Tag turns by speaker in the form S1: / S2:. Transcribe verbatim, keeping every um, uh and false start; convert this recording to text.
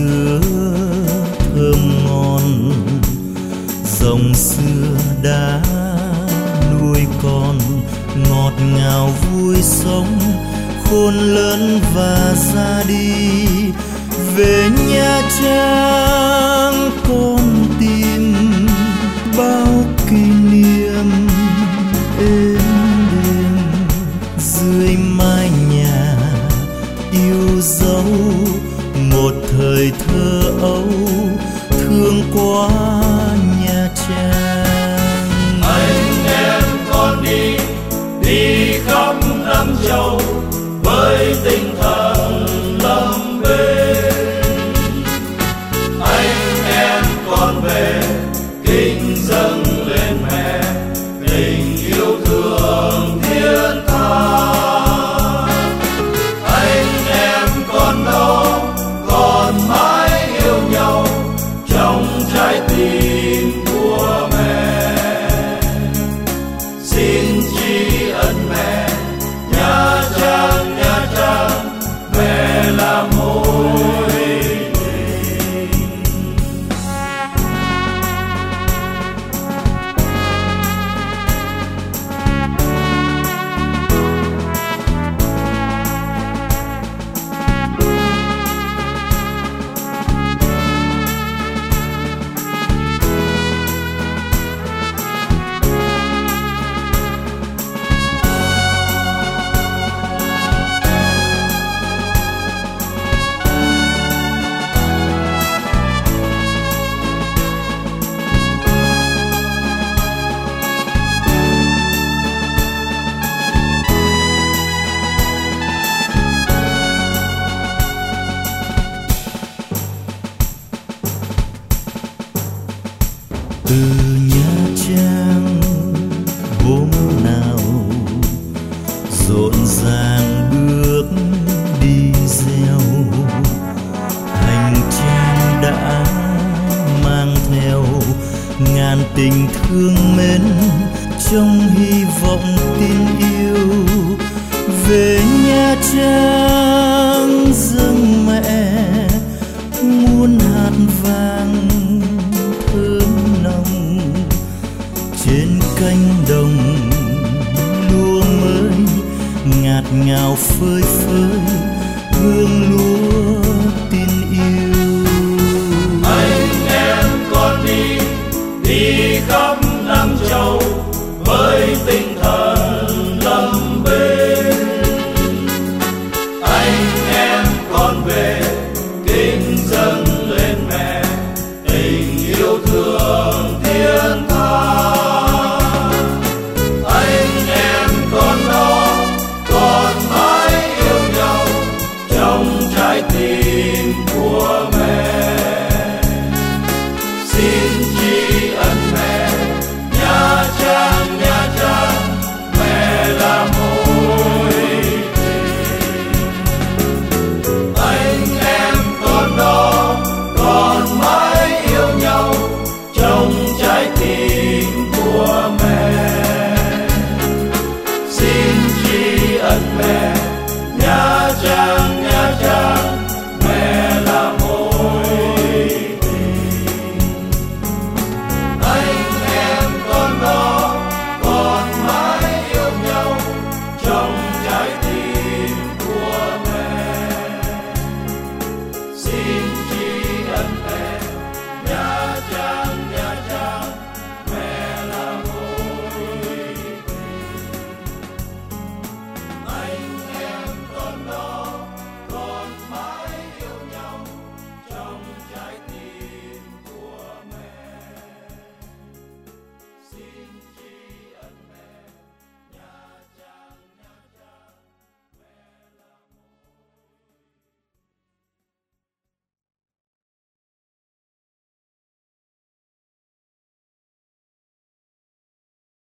S1: sữa thơm ngon, dòng xưa đã nuôi con ngọt ngào vui sống, khôn lớn và ra đi về Nha Trang. Con tìm bao kỷ niệm êm đềm dưới mái nhà yêu dấu, một thời thơ ấu thương quá Nha Trang.
S2: Anh em con đi, đi khắp năm châu với tinh thần lâm bên. Anh em con về kính dâng lên mẹ tình yêu thương thiết tha. Anh em con đâu còn mãi yêu nhau trong trái tim của mẹ. Xin tri ân mẹ, Nha Trang, Nha Trang, mẹ là mối tình.
S1: Từ Nha Trang hôm nào rộn ràng bước đi gieo, hành trang đã mang theo ngàn tình thương mến trong hy vọng tin yêu. Về Nha Trang dâng mẹ muôn hạt vàng thơm nồng, trên cánh đồng lúa mới ngạt ngào phơi phới hương lúa tin yêu.
S2: Anh em con đi, đi khắp năm châu với tinh thần lâm bên. Anh em con về kính dâng lên mẹ tình yêu thương